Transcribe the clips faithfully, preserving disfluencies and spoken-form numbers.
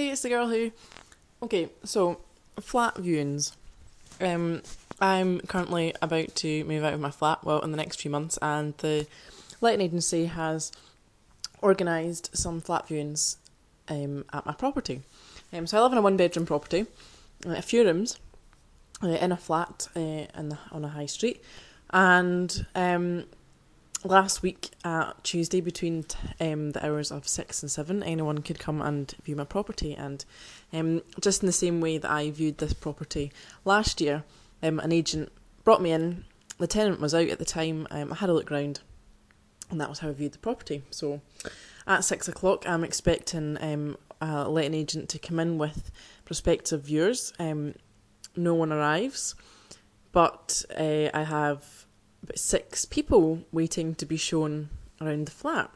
Hey, it's the girl who... Okay, so, flat viewings. Um, I'm currently about to move out of my flat, well, in the next few months, and the letting agency has organised some flat viewings um, at my property. Um, so I live in a one-bedroom property, uh, a few rooms, uh, in a flat uh, in the, on a high street, and um, last week at Tuesday between t- um, the hours of six and seven, anyone could come and view my property, and um, just in the same way that I viewed this property last year, um, an agent brought me in, the tenant was out at the time, um, I had a look round, and that was how I viewed the property. So at six o'clock I'm expecting um, a letting agent to come in with prospective viewers. Um, no one arrives, but uh, I have about six people waiting to be shown around the flat.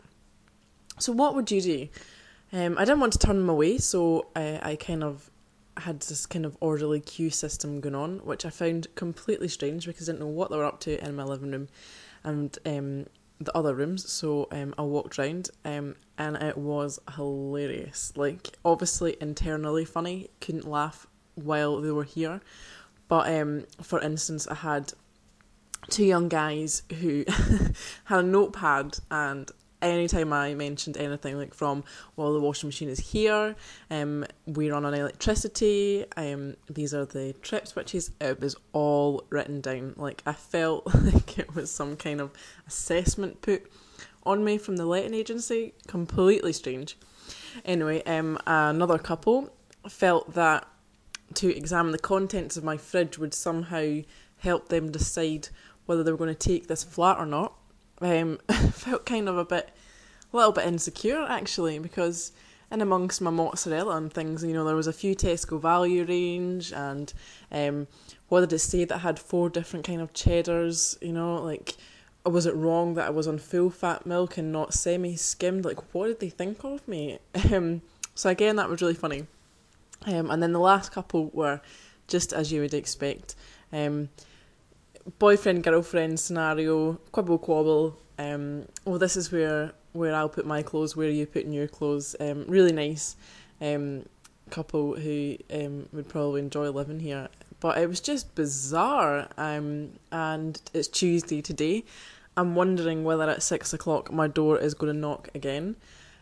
So what would you do? Um, I didn't want to turn them away, so I, I kind of had this kind of orderly queue system going on, which I found completely strange because I didn't know what they were up to in my living room and um, the other rooms. So um, I walked round um, and it was hilarious. Like, obviously internally funny, couldn't laugh while they were here. But um, for instance, I had two young guys who had a notepad, and anytime I mentioned anything like from, well, the washing machine is here, um, we run on electricity, um, these are the trip switches, it was all written down. Like, I felt like it was some kind of assessment put on me from the letting agency. Completely strange. Anyway, um, another couple felt that to examine the contents of my fridge would somehow help them decide whether they were going to take this flat or not. Um, I felt kind of a bit, a little bit insecure actually, because in amongst my mozzarella and things, you know, there was a few Tesco value range, and um, what did it say that had four different kind of cheddars, you know, like, was it wrong that I was on full fat milk and not semi-skimmed? Like, what did they think of me? Um, so again, that was really funny. Um, and then the last couple were just as you would expect. Um, boyfriend girlfriend scenario, quibble quabble. Um, oh, this is where where I'll put my clothes, where you put in your clothes. Um, really nice um, couple who um, would probably enjoy living here. But it was just bizarre. Um, and it's Tuesday today. I'm wondering whether at six o'clock my door is going to knock again.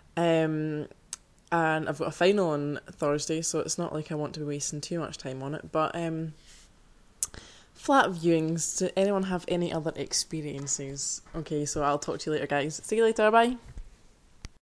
Um, and I've got a final on Thursday, so it's not like I want to be wasting too much time on it. But um, flat viewings, do anyone have any other experiences? Okay, so I'll talk to you later, guys. See you later, bye.